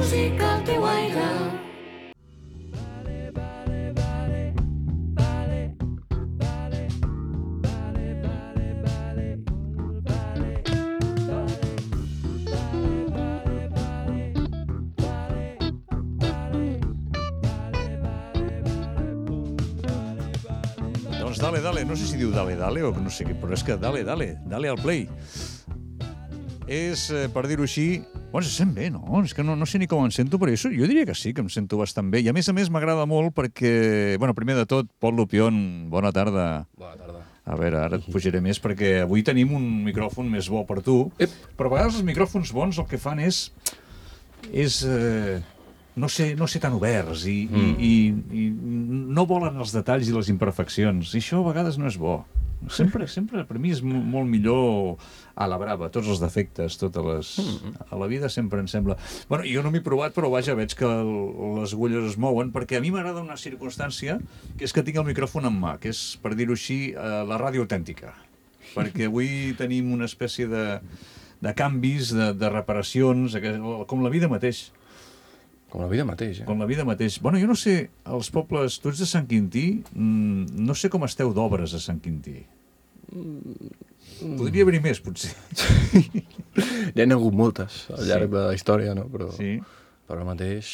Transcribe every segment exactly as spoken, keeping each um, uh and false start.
música al teu aire. Doncs dale, dale, no sé si diu dale, dale o no sé què, però és que dale, dale, dale al play. És, eh, per dir-ho així, bueno, se sent bé, no? És que no, no sé ni com em sento, però això, jo diria que sí, que em sento bastant bé. I a més a més m'agrada molt perquè, bueno, primer de tot, Pol Lupion, bona tarda. Bona tarda. A veure, ara et pujaré més perquè avui tenim un micròfon més bo per tu, Ep. però a vegades els micròfons bons el que fan és... és eh, no ser, no ser tan oberts i, mm. i, i, i no volen els detalls i les imperfeccions. I això a vegades no és bo. Sempre, sempre per mi és mo- molt millor a la brava, tots els defectes, totes les... Mm. A la vida sempre em sembla... Bueno, jo no m'he provat, però vaja, veig que el, les agulles es mouen, perquè a mi m'agrada una circumstància, que és que tinc el micròfon en mà, que és, per dir-ho així, eh, la ràdio autèntica. Perquè avui tenim una espècie de, de canvis, de, de reparacions, com la vida mateix. Com la vida mateix, eh? Com la vida mateix. Bueno, jo no sé, els pobles, tu ets de Sant Quintí, mm, no sé com esteu d'obres a Sant Quintí. Podria haver-hi més, potser. N'hi ha hagut moltes al llarg Sí. de la història, no? Però, Sí. però ara mateix...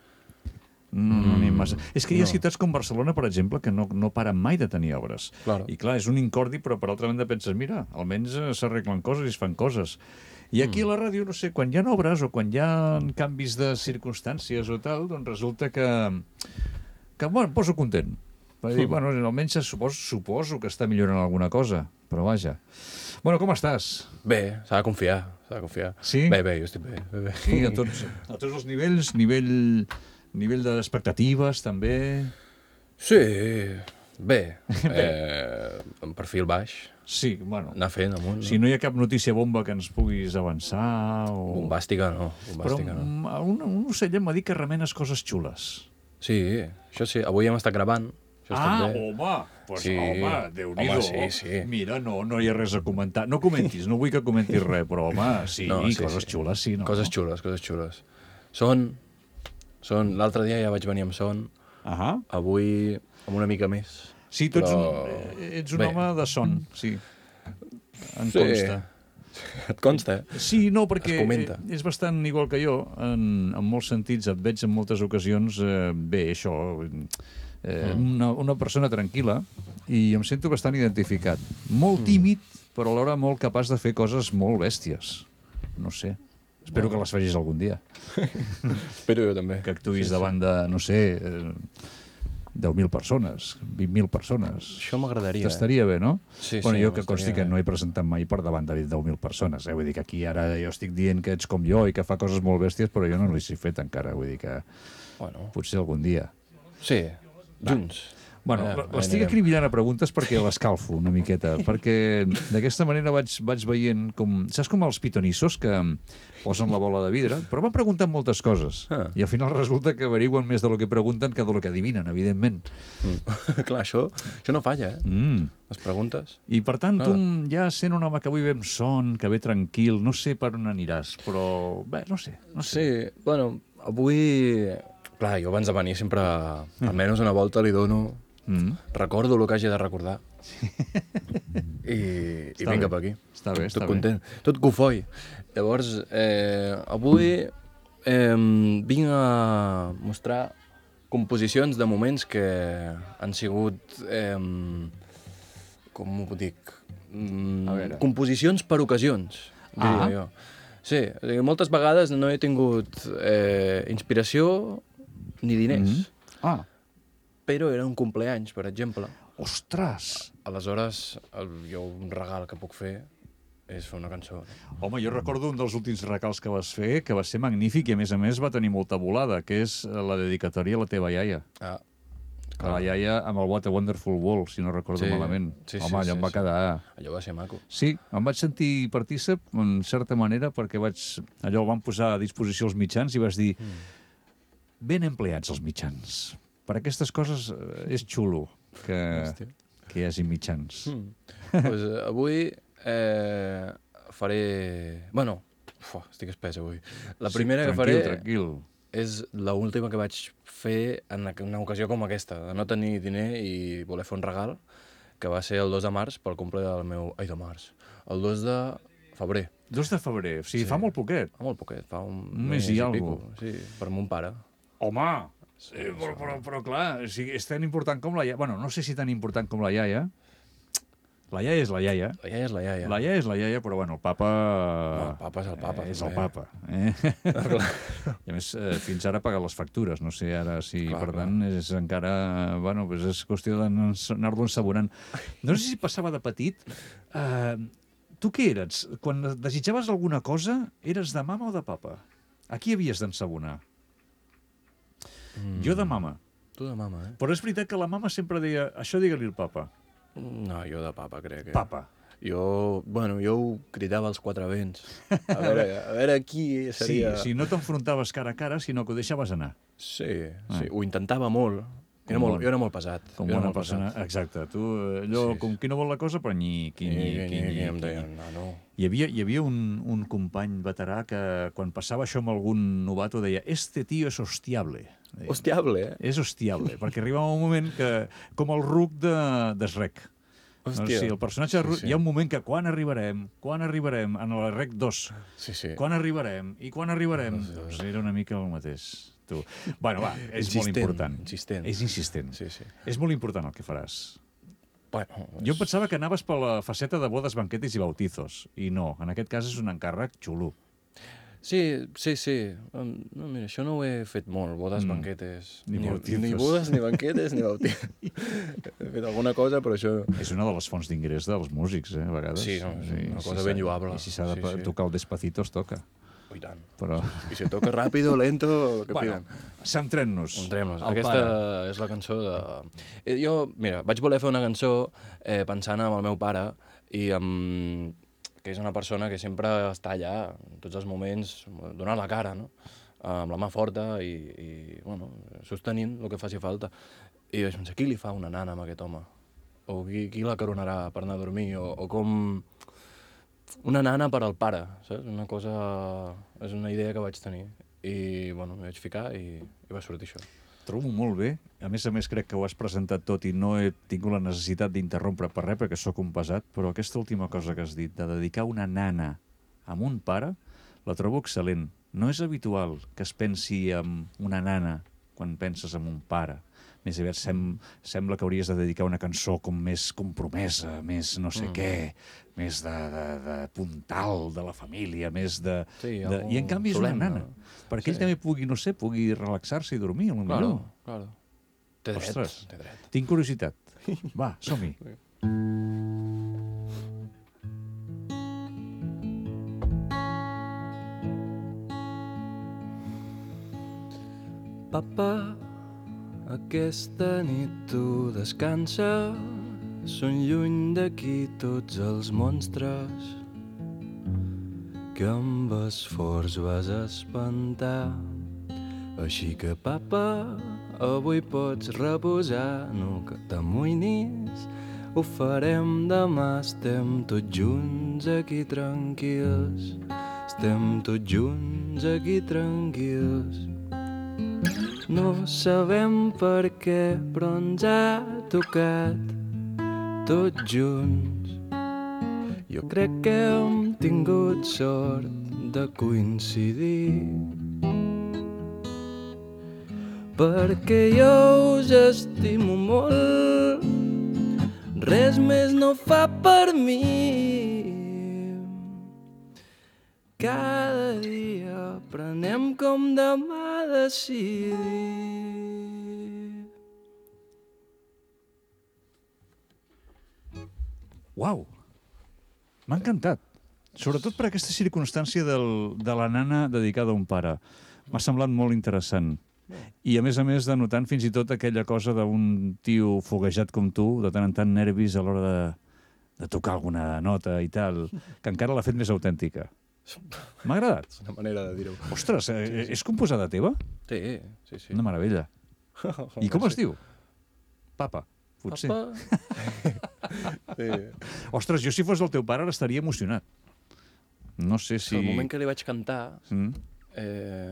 No, no n'hi ha massa. És que hi ha no. ciutats com Barcelona, per exemple, que no, no paren mai de tenir obres. Claro. I clar, és un incordi, però per altra banda penses, mira, almenys eh, s'arreglen coses i es fan coses. I aquí a la ràdio, no sé, quan hi ha obres o quan hi ha canvis de circumstàncies o tal, doncs resulta que, que bueno, em poso content. Per dir, bueno, almenys suposo, suposo que està millorant alguna cosa, però vaja. Bueno, com estàs? Bé, s'ha de confiar, s'ha de confiar. Sí? Bé, bé, jo estic bé. bé, bé. Sí, a tots, a tots els nivells, nivell, nivell d'expectatives, també... Sí, bé. Eh, en perfil baix, Sí, bueno, anar fent amunt. si no hi ha cap notícia bomba que ens puguis avançar o... Bombàstica no, Però bombàstica no. mm, un, un ocellet m'ha dit que remenes coses xules. Sí, això sí, avui hem estat gravant. Això ha estat Ah, bé. home, pues, Sí. home, Déu-n'hi-do. Home, sí, sí. Mira, no, no hi ha res a comentar. No comentis, no vull que comentis res, però home, sí, No, sí, coses sí. xules, sí, no? Coses xules, coses xules. Són... són L'altre dia ja vaig venir amb son, Ahà. avui amb una mica més. Sí, tu ets Però- un, eh, ets un bé. home de son, sí. Em Sí. consta. Et consta, eh? Sí, no, perquè Es comenta. eh, és bastant igual que jo, en, en molts sentits, et veig en moltes ocasions, eh, bé, això, eh, una, una persona tranquil·la, i em sento bastant identificat. Molt tímid, però alhora molt capaç de fer coses molt bèsties. No sé. Espero que les facis algun dia. Espero jo també. Que actuïs davant de, no sé, eh, deu mil persones, vint mil persones. Això m'agradaria, eh? T'estaria bé, no? Sí, bueno, sí, jo que m'estaria consti que bé. no he presentat mai per davant de deu mil persones. Eh? Vull dir que aquí ara jo estic dient que ets com jo i que fa coses molt bèsties, però jo no les he fet encara. Vull dir que Bueno, potser algun dia. sí, junts. Bueno, Allà, l- l'estic anirem. acribillant a preguntes perquè l'escalfo una miqueta, perquè d'aquesta manera vaig, vaig veient com... Saps com els pitonissos que posen la bola de vidre? Però van preguntant moltes coses. Ah. I al final resulta que averigüen més de lo que pregunten que de lo que adivinen, evidentment. Mm. Clar, això, això no falla, eh? Mm. Les preguntes. I per tant, tu Ah. ja sent un home que avui ve amb son, que ve tranquil, no sé per on aniràs, però bé, no sé. No sé. Sí, bueno, avui... Clar, jo abans de venir sempre, almenys una volta li dono... Mm. Recordo el que hagi de recordar. I, i Està vinc bé. cap aquí. Està bé, Tot està bé. content. Tot cofoi. Llavors, eh, avui eh, vinc a mostrar composicions de moments que han sigut... Eh, com ho dic? Mm, A veure. composicions per ocasions, diria Ah. jo. Sí, o sigui, moltes vegades no he tingut eh, inspiració ni diners. Mm. Ah, Però era un compleanys, per exemple. ostres! Aleshores, el, jo un regal que puc fer és fer una cançó. Home, jo recordo un dels últims regals que vas fer, que va ser magnífic i a més a més va tenir molta volada, que és la dedicatòria a la teva iaia. Ah, A la iaia amb el What a Wonderful World, si no recordo Sí, malament. sí, sí, Home, allò sí, em va sí. quedar... allò va ser maco. Sí, em vaig sentir partícip, en certa manera, perquè vaig... allò ho van posar a disposició els mitjans i vas dir ben empleats els mitjans. Per aquestes coses eh, és xulo que, Hòstia. que hi hagi mitjans. Mm. pues, eh, avui eh, faré... Bueno, uf, estic espès avui. La primera Sí, que faré tranquil, tranquil. és l'última que vaig fer en una ocasió com aquesta, de no tenir diner i voler fer un regal, que va ser el dos de març pel cumple del meu... Ai, de març. El dos de febrer. dos de febrer, o sigui, Sí. fa molt poquet. Fa molt poquet, fa un, Un mes i algo. pico. Sí, per mon pare. Home! Eh, però, però, però clar, o sigui, és tan important com la iaia. Bueno, no sé si tan important com la iaia. La iaia és la iaia. La iaia és la iaia. La iaia és la iaia, però bueno, el papa... No, el papa és el papa. Eh, és el també. papa. Eh? I a més, eh, fins ara paga les factures. No sé ara si, Clar, per clar. tant, és encara... Bueno, doncs és qüestió d'anar-lo ensabonant. No sé si passava de petit... Eh, tu què eres? Quan desitjaves alguna cosa, eres de mama o de papa? A qui havies d'ensabonar? Mm. Jo de mama. Tu de mama, eh? Però és veritat que la mama sempre deia això digue-li el papa. No, jo de papa, crec. Eh? Papa. Jo, bueno, jo ho cridava als quatre vents. A veure, a veure qui seria... Sí, sí, no t'enfrontaves cara a cara, sinó que ho deixaves anar. Sí, Ah. sí, ho intentava molt. Era Com molt, bon- jo era molt pesat. Com jo era bona molt persona. pesat. Exacte. Tu, eh, allò, Sí, com qui no vol la cosa, però nyiqui, I, nyiqui, i, i, i em nyiqui. deien, no, no. Hi havia, hi havia un, un company veterà que quan passava això amb algun novato deia este tío es hostiable. Deia. Hostiable, eh? És hostiable, perquè arribava un moment que, com el ruc de, de Shrek. No, Hòstia. sí, el personatge de Sí, Ruc, sí. hi ha un moment que quan arribarem, quan arribarem, en el Rec dos, Sí, sí. quan arribarem i quan arribarem, Sí, sí. doncs era una mica el mateix. Tu. Bueno, va, és molt Insistent, important. insistent. És insistent. Sí, sí. És molt important el que faràs. Bueno, Jo em pensava que anaves per la faceta de bodes, banquetes i bautizos, i no, en aquest cas és un encàrrec xulo. Sí, sí, sí. Um, no, mira, això no ho he fet molt, bodes, Mm. banquetes. Ni bautizos. Ni bodes, ni banquetes, ni bautizos. He fet alguna cosa, però això... És una de les fonts d'ingrés dels músics, eh, a vegades. Sí, no, és una cosa s'ha- ben lloable. I si s'ha de Sí, pa- sí. tocar el Despacito, es toca. Oh, i tant. Però, I si toca ràpido, lento, el que bueno, piden. centrem-nos. Entrem-nos. El Aquesta pare. és la cançó de... Eh, Jo, mira, vaig voler fer una cançó eh, pensant en el meu pare i amb... que és una persona que sempre està allà, en tots els moments, donant la cara, no? Amb la mà forta i, i bueno, sostenint el que faci falta. I vaig pensar, qui li fa una nana amb aquest home? O qui, qui la caronarà per anar a dormir? O, o com... Una nana per al pare, saps? Una cosa... És una idea que vaig tenir. I, bueno, m'hi vaig ficar i, i va sortir això. Trobo molt bé. A més a més, crec que ho has presentat tot i no he tingut la necessitat d'interrompre per res, perquè sóc un pesat, però aquesta última cosa que has dit, de dedicar una nana a un pare, la trobo excel·lent. No és habitual que es pensi en una nana quan penses en un pare. Més aviat sem sembla que hauries de dedicar una cançó com més compromesa, més no sé mm. què, més de, de, de puntal de la família, més de... Sí, de... algo I en canvi és una solemne. nana. Perquè Sí. ell també pugui, no sé, pugui relaxar-se i dormir, a lo Claro, millor. claro. Té dret, Ostres. té dret. Tinc curiositat. Va, som-hi. Papa, aquesta nit tu descansa, són lluny d'aquí tots els monstres que amb esforç vas espantar. Així que, papa, avui pots reposar, no que t'amoïnis, ho farem demà, estem tots junts aquí tranquils, estem tots junts aquí tranquils. No sabem per què, però ens ha tocat tots junts. Jo crec que hem tingut sort de coincidir, perquè jo us estimo molt, res més no fa per mi. Cada dia aprenem com demà decidir. Uau! M'ha encantat. Sobretot per aquesta circumstància del, de la nana dedicada a un pare. M'ha semblat molt interessant. I a més a més denotant fins i tot aquella cosa d'un tio foguejat com tu, de tant en tant nervis a l'hora de, de tocar alguna nota i tal, que encara l'ha fet més autèntica. M'ha agradat. És una manera de dir-ho. Ostres, eh, és composada teva? Sí, sí, sí. Una meravella. I com es diu? Papa, potser. Papa? Sí. Ostres, jo si fos el teu pare ara estaria emocionat. No sé si... El moment que li vaig cantar, Mm? eh,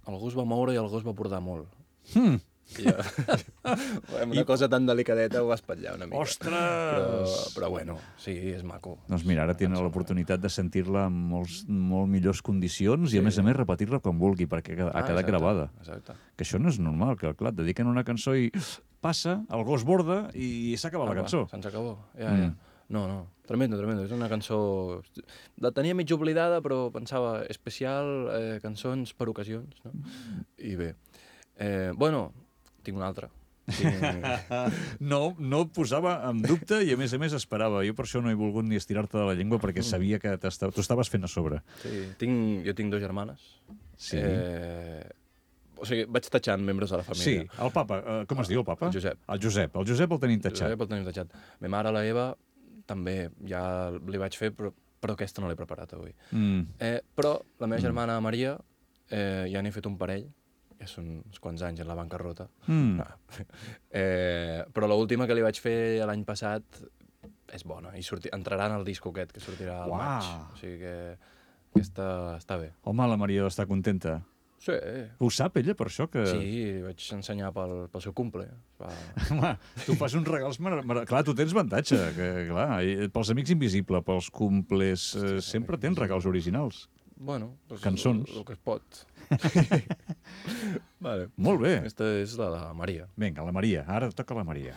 el gos va moure i el gos va portar molt. Hmm. I jo, una cosa tan delicadeta ho va espatllar una mica. Ostres! Però, però bueno, sí, és maco. Doncs mira, ara tenen l'oportunitat de sentir-la en molts, molt millors condicions i a més a més repetir-la com vulgui perquè ha Ah, quedat exacte, gravada. Exacte. Que això no és normal, que clar, et dediquen una cançó i passa, el gos borda i s'acaba la Ah, va, cançó. Se'ns acabó. Ja, Mm. ja. No, no, tremendo, tremendo. És una cançó... La tenia mig oblidada, però pensava especial, eh, cançons per ocasions, no? I bé. Eh, bueno, tinc una altra. Tinc... No, no et posava en dubte i a més a més esperava. Jo per això no he volgut ni estirar-te de la llengua perquè sabia que tu estaves fent a sobre. Sí, tinc, jo tinc dues germanes. Sí. Eh, o sigui, vaig tatxant membres de la Sí, família. el papa, eh, com es diu el papa? El Josep. El Josep, el Josep el tenim tatxat. Josep el tenim tatxat. Ma mare, la Eva, també ja li vaig fer, però, però aquesta no l'he preparat avui. Mm. Eh, però la meva germana Maria eh, ja n'he fet un parell, ja són uns quants anys en la bancarrota. Mm. Ah. Eh, però l'última que li vaig fer l'any passat és bona, i sorti, entrarà en el disco aquest que sortirà al Uau. maig. O sigui que aquesta està bé. Home, la Maria està contenta. Sí, Ho sap ella, per això que... sí, li vaig ensenyar pel, pel seu cumple. Va... Home, tu fas uns regals... Mar... Mar... Clar, tu tens avantatge, que, clar, i pels amics invisibles, pels cumples, eh, sempre tens regals originals. Bueno, pues, Cançons. El, el que es pot. Vale. Molt bé. Aquesta és la de Maria. Vinga, la Maria. Ara toca la Maria.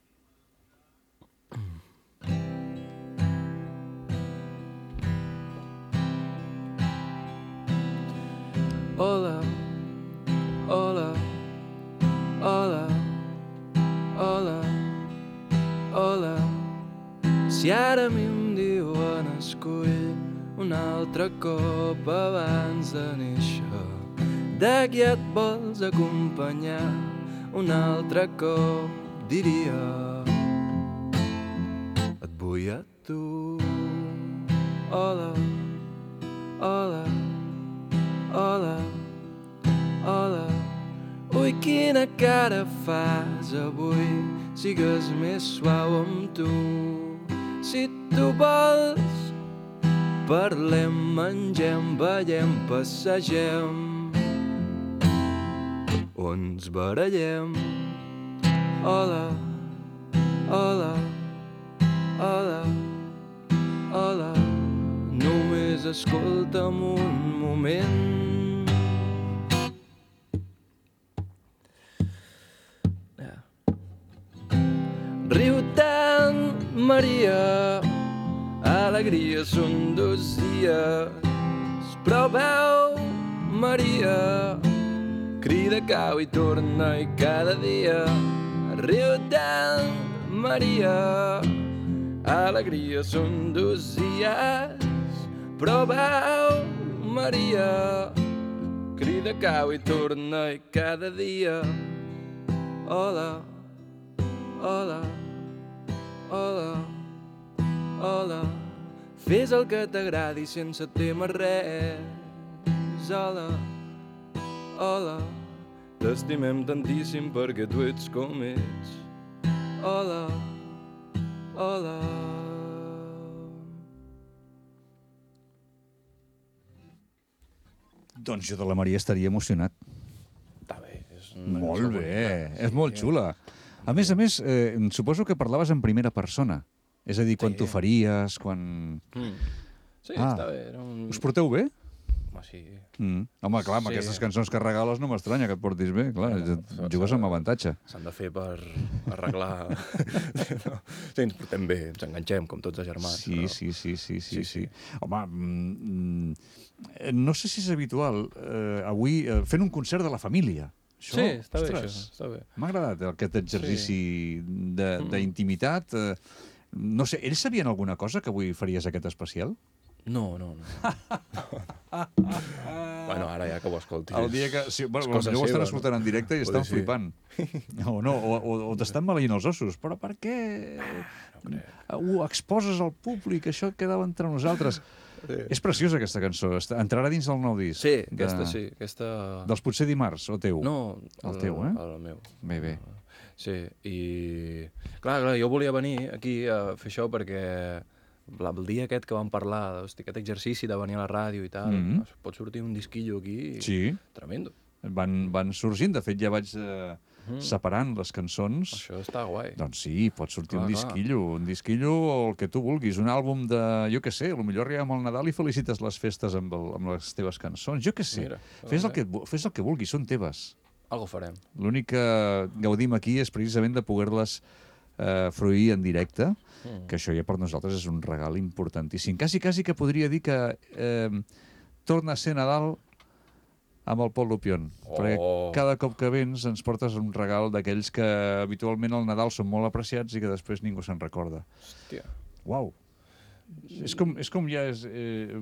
Hola, hola, hola, hola, hola. Si ara a mi em diuen escull un altre cop abans de néixer, de qui et vols acompanyar un altre cop, diria et vull a tu. Hola, hola, hola, hola. Ui, quina cara fas avui, sigues més suau amb tu. Si tu vols, parlem, mengem, ballem, passegem o ens barallem. Hola, hola, hola, hola. Només escolta'm un moment. Yeah. Riu tant, Maria, alegria són dos dies, però veu, Maria, crida, cau i torna i cada dia. Riu tant, Maria, alegria són dos dies, però veu, Maria, crida, cau i torna i cada dia. Hola, hola, hola, hola. Fes el que t'agradi sense témer res. Hola, hola. T'estimem tantíssim perquè tu ets com ets. Hola, hola. Doncs jo de la Maria estaria emocionat. Està bé. És una Molt cançó bé, bonica. és molt xula. A més a més, eh, suposo que parlaves en primera persona. És a dir, quan Sí. t'ho faries, quan... Mm. Sí, Ah. està bé. Era un... Us porteu bé? Home, sí. Mm. Home, clar, amb Sí. aquestes cançons que regales no m'estranya que et portis bé. Clar, Bueno, jugues amb avantatge. S'han de fer per arreglar... no. Sí, ens portem bé, ens enganxem, com tots els germans. Sí, però... sí, sí, sí, sí, sí. Sí, sí. Home, mm, eh, no sé si és habitual eh, avui eh, fent un concert de la família. Això, Sí, està bé, ostres, això, està bé. m'ha agradat aquest exercici de- d'intimitat. Eh, no sé, ells sabien alguna cosa que avui faries aquest especial? No, no, no. Bueno, ara ja que ho escoltis... El dia que... Sí, bueno, és cosa potser ho estan seva, escoltant no? en directe i Poder estan sí. flipant. O no, o, o, o t'estan maleint els ossos. Però per què No crec. ho exposes al públic? Això quedava entre nosaltres. Sí. És preciosa aquesta cançó. Està- Entrarà dins del nou disc. Sí, de- aquesta sí, aquesta... Dels potser dimarts, o teu? No, El teu, eh? El meu. Bé, bé. Sí, i... Clar, clar, jo volia venir aquí a fer això perquè la- el dia aquest que vam parlar, hosti, aquest exercici de venir a la ràdio i tal, Mhm. pot sortir un disquillo aquí Sí. tremendo. van, van sorgint. De fet, ja vaig eh, mm. separant les cançons. Això està guai. Doncs sí, pot sortir Clar, un clar. disquillo, un disquillo o el que tu vulguis, un àlbum de, jo què sé, potser arribem al Nadal i felicites les festes amb, el, amb les teves cançons, jo què sé. Mira, fes, el bé. que, et vu- fes el que vulguis, són teves. Algo farem. L'únic que gaudim aquí és precisament de poder-les eh, fruir en directe, Mm. que això ja per nosaltres és un regal importantíssim. Quasi, quasi que podria dir que eh, torna a ser Nadal amb el Pol Lupion, Oh. perquè cada cop que vens ens portes un regal d'aquells que habitualment al Nadal són molt apreciats i que després ningú se'n recorda. Hòstia. Uau! És com, és com ja és... Eh,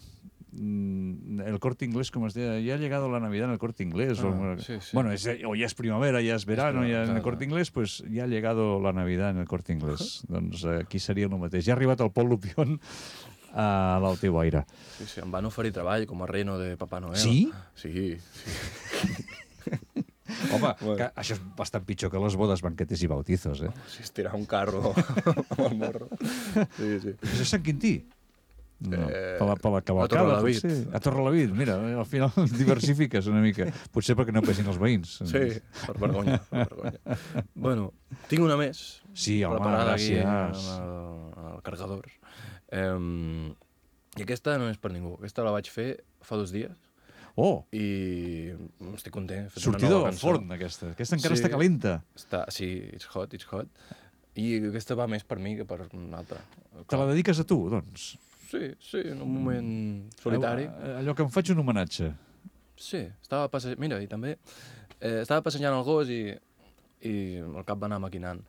mm, el Corte Inglés, com es deia, ya ha llegado la Navidad en el Corte Inglés. Ah, o, sí, sí. Bueno, es, o ya es primavera, ya es verano, Es ya en el claro. Corte Inglés, pues ya ha llegado la Navidad en el Corte Inglés. doncs eh, aquí seria el mateix. Ja ha arribat el Pol Lupion a l'Alteu Aire. Sí, sí, em van oferir treball com a reno de Papà Noel. Sí? Sí, sí. Home, Bueno. que això és bastant pitjor que les bodes, banquetes i bautizos, eh? Sí, estirar un carro amb el morro. Sí, sí. Això és Sant Quintí? No, Eh, per la, per la cavalcada, a Torrelavit. potser. A Torrelavit, mira, al final diversifiques una mica. Potser perquè no pesin els veïns. Sí, per vergonya, per vergonya. Bueno, tinc una més. Sí, home, preparada aquí gràcies. en el, en el carregador. Um, I aquesta no és per ningú. Aquesta la vaig fer fa dos dies Oh, i estic content. He fet sortida una nova del cançó. forn, aquesta. Aquesta encara Sí. està calenta. Està, sí, it's hot, it's hot. I aquesta va més per mi que per una altra. Te la dediques a tu, doncs? Sí, sí, en un moment solitari. Allò, allò que em faig un homenatge. Sí, estava passejant... Mira, i també eh, estava passejant el gos i, i el cap va anar maquinant.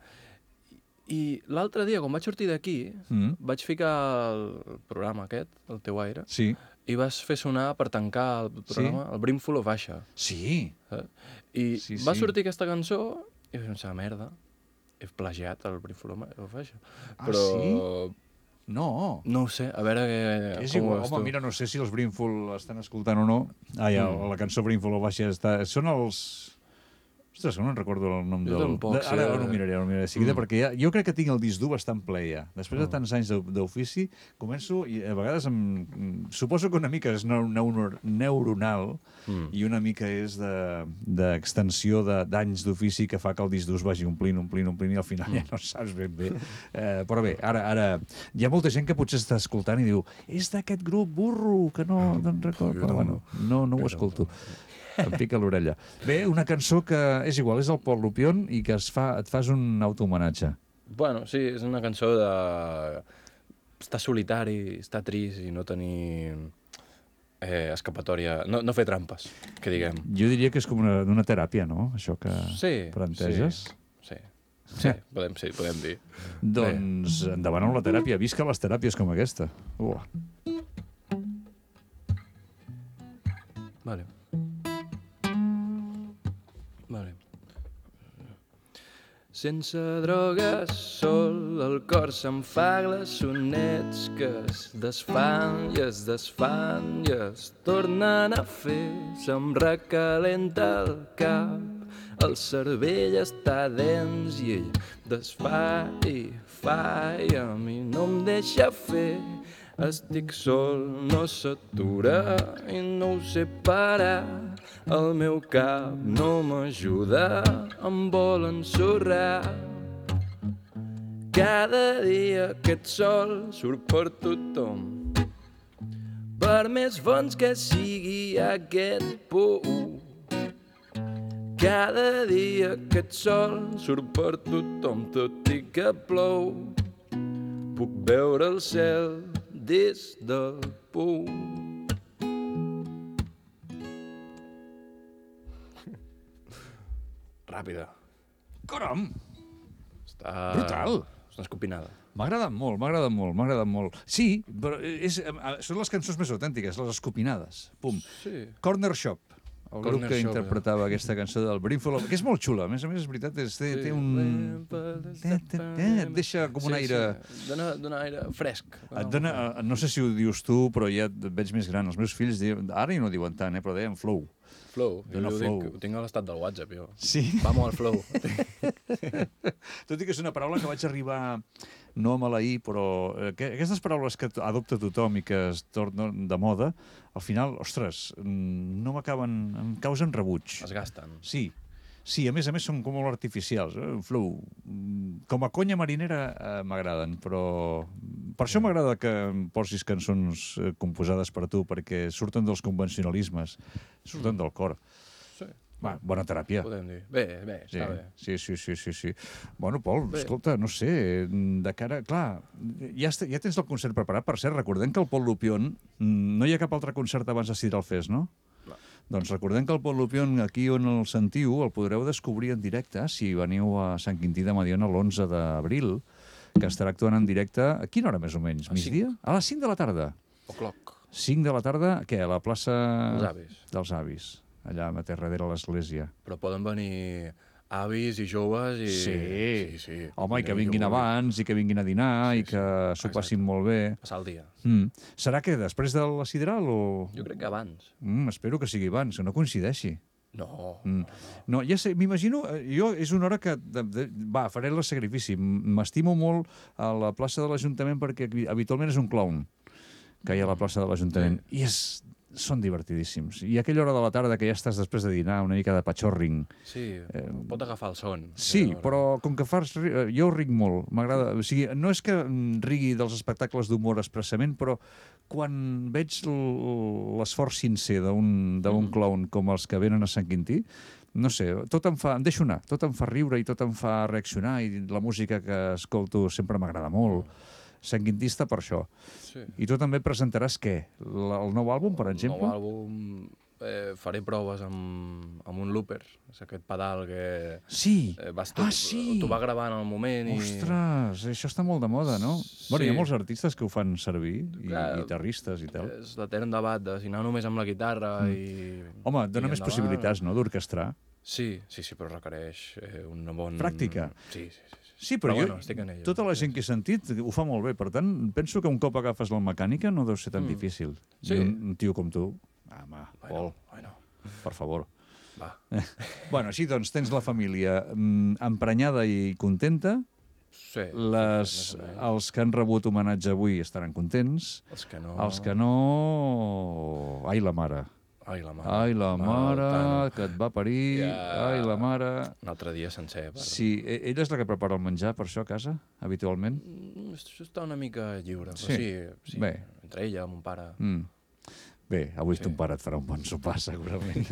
I l'altre dia, quan vaig sortir d'aquí, Mm. vaig ficar el programa aquest, el teu aire, Sí. i vas fer sonar per tancar el programa, el Brimful of Asha. Sí. Eh? I Sí, va sí. sortir aquesta cançó i vaig pensar, merda, he plagiat el Brimful of Asha. Ah, Però No. no ho sé, a veure què, És com ho igual. veus Home, tu. mira, no sé si els Brimful estan escoltant o no. Ah, ja, Mm. la cançó Brimful o Baixa està... Són els... Ostres, no en recordo el nom Jo del... tampoc de... Ara, sé. ara ho miraré, ara ho miraré de seguida, Mm. perquè ja, jo crec que tinc el disc dur bastant ple ja. Després de Mm. tants anys d'o- d'ofici, començo, i a vegades em... suposo que una mica és neu neu neuronal Mm. i una mica és d'extensió de, d'anys d'ofici que fa que el disc dur es vagi omplint, omplint, omplint, i al final ja no saps ben bé. Eh, però bé, ara, ara hi ha molta gent que potser està escoltant i diu és d'aquest grup burro, que no te'n recordo. Jo Però, bueno, no, no ho escolto. Em pica l'orella. Bé, una cançó que és igual, és el Pol Lupion i que es fa, et fas un autohomenatge. Bueno, sí, és una cançó de... estar solitari, estar trist i no tenir eh, escapatòria, no, no fer trampes, que diguem. Jo diria que és com una, una teràpia, no? Això que Sí, planteges. sí, sí, sí, podem, sí, podem dir. Doncs endavant amb la teràpia. Visca les teràpies com aquesta. Uh. Vale. Vale. Sense drogues, sol, el cor se'n fa glaçonets que es desfan i es desfan i es tornen a fer. Se'm recalenta el cap, el cervell està dens i ell desfà i fa i a mi no em deixa fer. Estic sol, no s'atura i no ho sé parar. El meu cap no m'ajuda, em vol ensorrar. Cada dia aquest sol surt per tothom. Per més bons que sigui aquest pou. Cada dia aquest sol surt per tothom, tot i que plou. Puc veure el cel des del pou. Ràpida. Caram! Està... Brutal. És una escopinada. M'ha agradat molt, m'ha agradat molt, m'ha agradat molt. Sí, però és, eh, són les cançons més autèntiques, les escopinades. Pum. Sí. Corner Shop, el Corner grup que Shop, interpretava aquesta cançó del Brimful, que és molt xula, a més a més, és veritat, és, té, té un... Et deixa com un aire... Sí. Dona, dona aire fresc. Et dona, eh, no sé si ho dius tu, però ja et veig més gran. Els meus fills, diuen, ara ja no diuen tant, eh, però deien flow. Flow. Dona Jo ho flow. Dic, ho tinc a l'estat del WhatsApp, jo. Sí? Vamos al flow. Tot i que és una paraula que vaig arribar no maleir, però eh, que, aquestes paraules que adopta tothom i que es tornen de moda, al final, ostres, mm, no m'acaben, em causen rebuig. Es gasten. Sí, sí, a més a més són com molt artificials. Eh? Flow, mm, com a conya marinera eh, m'agraden, però per això m'agrada que em posis cançons eh, composades per tu, perquè surten dels convencionalismes, surten del cor. Sí. Va, bona teràpia. Podem dir. Bé, bé, Sí, està bé. sí, sí, sí, sí, sí. Bueno, Pol, Bé. escolta, no sé, de cara... Clar, ja, est- ja tens el concert preparat. Per cert, recordem que el Pol Lupion mm, no hi ha cap altre concert abans de Sidral Fest, no? No. Doncs recordem que el Pol Lupion, aquí on el sentiu, el podreu descobrir en directe si veniu a Sant Quintí de Mediona l'onze d'abril, que estarà actuant en directe. A quina hora, més o menys? A Migdia? A les cinc de la tarda. O'clock. cinc de la tarda, què? A la plaça... Els avis. Dels avis, allà a darrere l'església. Però poden venir avis i joves i... Sí. sí, sí. Home, i que Jo vinguin vull abans, i que vinguin a dinar, Sí, i que sí. s'ho passin Exacte. molt bé. Passar el dia. Mm. Serà que després de la Sidral o...? Jo crec que abans. Mm, espero que sigui abans, que no coincideixi. No. Mm. No, ja sé, m'imagino, eh, jo és una hora que, de, de, va, faré el sacrifici. M- M'estimo molt a la plaça de l'Ajuntament perquè habitualment és un clown que hi ha a la plaça de l'Ajuntament. I és, són divertidíssims. I a aquella hora de la tarda que ja estàs després de dinar, una mica de patxorring. Sí, Eh, pot agafar el son. Sí, però com que fas... ri- eh, Jo ric molt, m'agrada... O sigui, no és que mm, rigui dels espectacles d'humor expressament, però quan veig l- l'esforç sincer d'un d'un clown com els que venen a Sant Quintí, no sé, tot em fa... Em deixo anar, tot em fa riure i tot em fa reaccionar i la música que escolto sempre m'agrada molt. Sant Quintí està per això. Sí. I tu també presentaràs què? La- El nou àlbum, per exemple? El nou àlbum eh, faré proves amb, amb un looper, és aquest pedal que Sí! eh, vas tu, ah, sí! t'ho va gravar en el moment i... Ostres, això està molt de moda, no? Bueno, hi ha Sí. molts artistes que ho fan servir, i Clar, guitarristes i tal. És l'etern debat de si anar només amb la guitarra mm. i... Home, dona i més endavant. possibilitats, no?, d'orquestrar. Sí, sí, sí, però requereix eh, un bon... Pràctica. Sí, sí, sí. Sí, però, Però jo, bueno, estic en ello. tota la gent que he sentit ho fa molt bé, per tant, penso que un cop agafes la mecànica no deu ser tan Mm. difícil. Sí. I un, un tio com tu, home, Bueno, Pol, bueno, per favor. va. Bueno, així doncs, tens la família mm, emprenyada i contenta, Sí. les, més o menys. els que han rebut homenatge avui estaran contents, Els que no... els que no... Ai, la mare. Ai, la mare. Ai, la mare, Tant. que et va parir. Ja. Ai, la mare... Un altre dia sencer. Per... Sí, e- ella és la que prepara el menjar per això a casa, habitualment? Mm, Això està una mica lliure, Sí. però sí, sí. Bé. Entre ella, mon pare. Mm. Bé, avui Sí. ton pare et farà un bon sopar, segurament.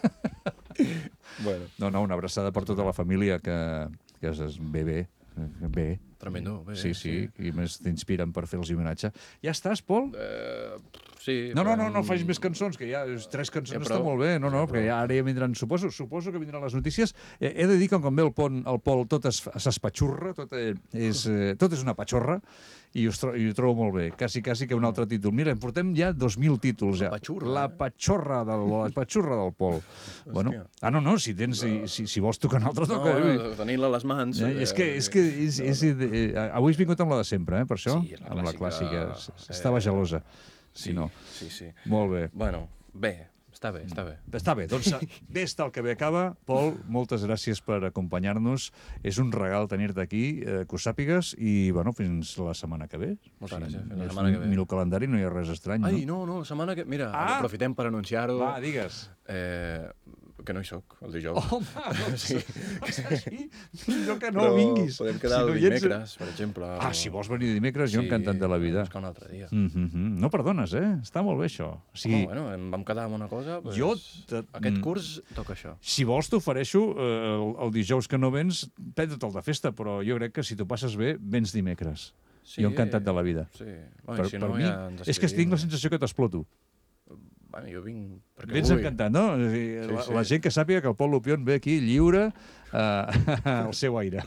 Bueno. No, no, una abraçada per tota la família que, que es es ve bé. eh, Bé. Tremendo. Bé, Sí, sí, i més t'inspiren per fer els homenatge. Ja estàs, Pol? Eh, sí. No, no, però- no, no facis més cançons, que ja tres cançons Ja està prou. molt bé. No, no, Ja perquè prou. ja, ara ja vindran, suposo, suposo que vindran les notícies. Eh, he de dir que com ve el, pont, el Pol tot es- s'espatxurra, tot, eh, és, eh, tot és una patxorra, i, us tro i ho trobo molt bé. Quasi, quasi que un altre títol. Mira, en portem ja dos mil títols. Ja. La patxurra, La eh? patxorra del, la patxorra del Pol. Bueno, ah, no, no, si, tens, si, si, si vols tocar un altre, No, toca. no, tenir-la a les mans. Eh, és que, és que és, és, eh, avui has vingut amb la de sempre, eh, per això? Sí, la amb la clàssica, clàssica. eh, Estava gelosa. Si Sí, no. sí, sí. Molt bé. Bueno, bé, està bé, està bé. Està bé, doncs bé està el que bé acaba. Pol, moltes gràcies per acompanyar-nos. És un regal tenir-te aquí, eh, que ho sàpigues, i bueno, fins la setmana que ve. Moltes gràcies, fins la és setmana que ve. Miro el calendari, no hi ha res estrany, Ai, no? no, no, la setmana que... Mira, Ah! aprofitem per anunciar-ho. Va, digues. Eh, que no hi soc, el dijous. Home, doncs, Sí. sí. millor que no Però vinguis. podem quedar Si no el hi ets- dimecres, per exemple. Ah, si vols venir dimecres, jo encantat de la vida. Sí, un altre dia. Mm -hmm. No perdones, eh? Està molt bé, això. O sigui, Oh, bueno, em vam quedar amb una cosa... Pues, Jo te- Aquest mm. curs toca això. si vols t'ofereixo eh, el, el dijous que no vens, prendre'l de festa, però jo crec que si t'ho passes bé, vens dimecres. Sí, Jo encantat de la vida. Sí. Bueno, Per, si per no, mi, ja ens és que escrivim. tinc la sensació que t'exploto. Bueno, jo vinc perquè Vens vull. encantat, no? És a dir, Sí, la, sí. la gent que sàpiga que el Pol Lupion ve aquí lliure eh, al seu aire.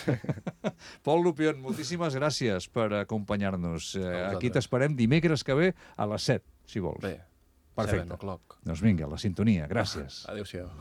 Pol Lupion, moltíssimes gràcies per acompanyar-nos. Eh, vosaltres. aquí t'esperem dimecres que ve a les set, si vols. Bé, Perfecte. seven o'clock. Doncs vinga, la sintonia. Gràcies. Adéu-siau.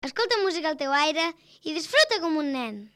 Escolta música al teu aire i disfruta com un nen.